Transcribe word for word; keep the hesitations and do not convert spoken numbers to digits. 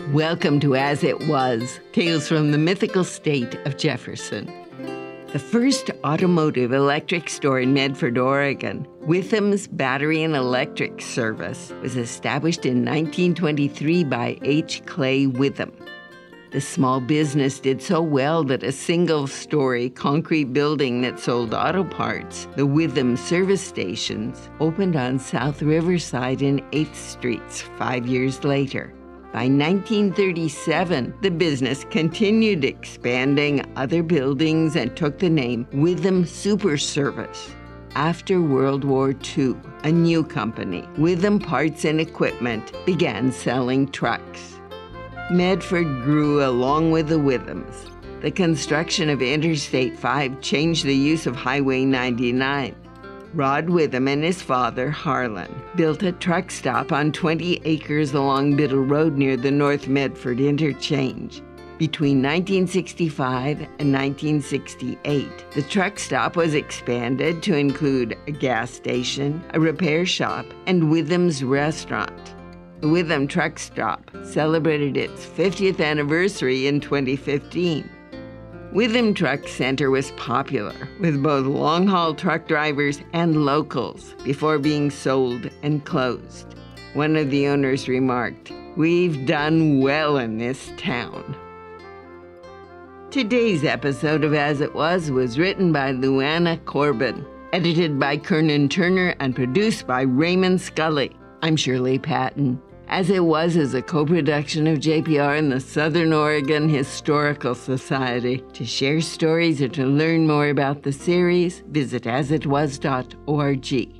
Welcome to As It Was, Tales from the Mythical State of Jefferson. The first automotive electric store in Medford, Oregon, Witham's Battery and Electric Service, was established in nineteen twenty-three by H. Clay Witham. The small business did so well that a single-story concrete building that sold auto parts, the Witham Service Stations, opened on South Riverside and eighth streets five years later. By nineteen thirty-seven, the business continued expanding other buildings and took the name Witham Super Service. After World War Two, a new company, Witham Parts and Equipment, began selling trucks. Medford grew along with the Withams. The construction of Interstate five changed the use of Highway ninety-nine. Rod Witham and his father, Harlan, built a truck stop on twenty acres along Biddle Road near the North Medford Interchange. Between nineteen sixty-five and nineteen sixty-eight, the truck stop was expanded to include a gas station, a repair shop, and Witham's Restaurant. The Witham Truck Stop celebrated its fiftieth anniversary in twenty fifteen. Witham Truck Center was popular with both long-haul truck drivers and locals before being sold and closed. One of the owners remarked, "We've done well in this town." Today's episode of As It Was was written by Luana Corbin, edited by Kernan Turner, and produced by Raymond Scully. I'm Shirley Patton. As It Was is a co-production of J P R and the Southern Oregon Historical Society. To share stories or to learn more about the series, visit as it was dot org.